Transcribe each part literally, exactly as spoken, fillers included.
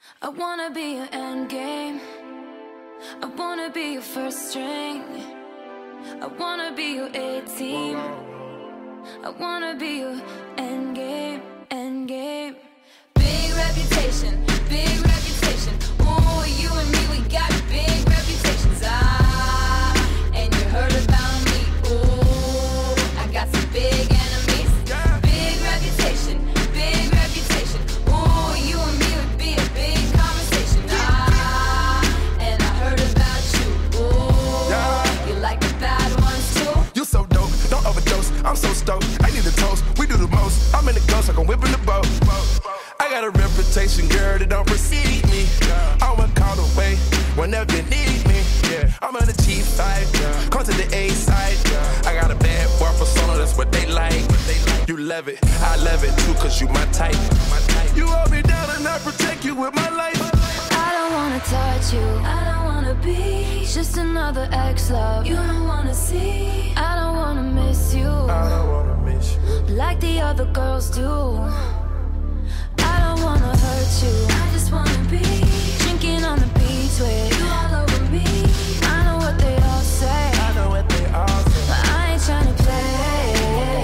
I wanna be your end game. I wanna be your first string. I wanna be your A-team. I wanna be your end game, end game. Big reputation, big reputation. Ooh, you and me, we got big reputations. Ah, and you heard about me. Ooh, I got some big enemies. Big reputation, big reputation. Ooh, you and me would be a big conversation. Ah, and I heard about you. Ooh, you like the bad ones too? You so dope, don't overdose. I'm so stoked, I need a toast. We do the most. I'm in the ghost, like I'm whipping the boat. I got a reputation, girl, that don't precede me. I'm a call away whenever you need me. I'm on the G five, come to the A side. I got a bad boy persona, that's what they like. You love it, I love it too, cause you my type. You hold me down and I protect you with my life. I don't wanna touch you, I don't wanna be just another ex-love you don't wanna see. I don't wanna miss you, I don't wanna miss you like the other girls do. I don't wanna hurt you, I just wanna be drinking on the beach with you all over me. I know what they all say, I know what they all say, but I ain't tryna play.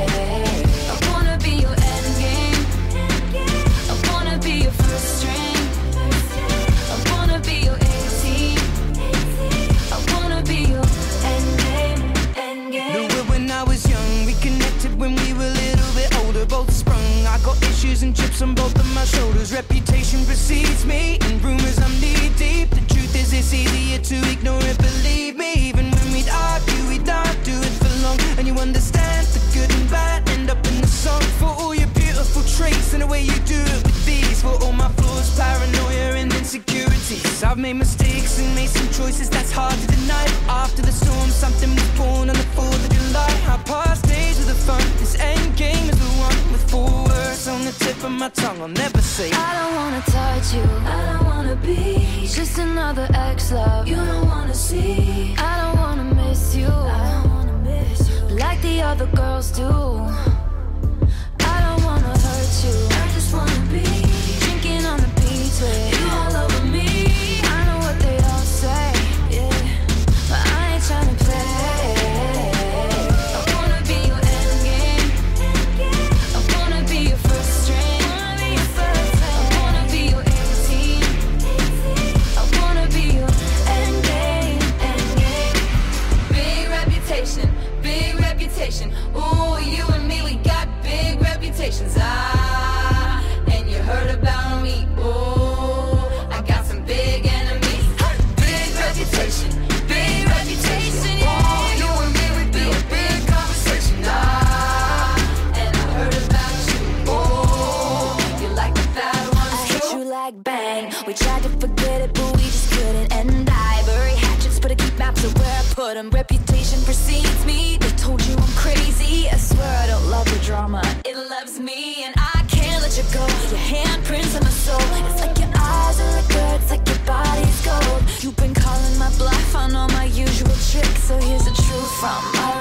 I wanna be your end game. I wanna be your first string. I wanna be your A-team. I wanna be your end game, end game. Knew it when I was young, we connected when we were a little bit older, both sprung. I got issues and chips on both of my shoulders. Reputation precedes me, and rumors I'm knee deep. The truth is it's easier to ignore it, believe me. Even when we'd argue, we'd not do it for long. And you understand the good and bad end up in the song. For all your beautiful traits and the way you do it with these. For all my flaws, paranoia and insecurities. I've made mistakes and made some choices that's hard to deny. After the storm, something was born on the fourth of July. Our past days were the fun, this end game is the one with four words on the tip of my tongue, I'll never say. I don't wanna touch you, I don't wanna be just another ex-love you don't wanna see. I don't wanna miss you, I don't wanna miss you like the other girls do. I don't wanna hurt you, I just wanna be drinking on the beach with you all over me. I know what they all say, yeah, but I ain't tryna play. I wanna be your end game. I wanna be your first string. I wanna be your A-team. I wanna be your end game, end game. Big reputation, big reputation. Ooh, you and me, we got big reputations. Ah, and you heard about me. Ooh, I got some big enemies. Big reputation, big reputation. Ooh, you and me, we be a big conversation. Ah, and I heard about you. Ooh, you like the bad ones too? I hit you like bang. We tried to forget it, but we just couldn't. And I bury hatchets, but I keep maps of where I put them. Reputation precedes me. They told you I'm crazy. I swear I don't love the drama. It loves me, and I can't let you go. Your handprints on my soul. It's like your eyes are liquor. It's like your body's gold. You've been calling my bluff on all my usual tricks. So here's the truth from my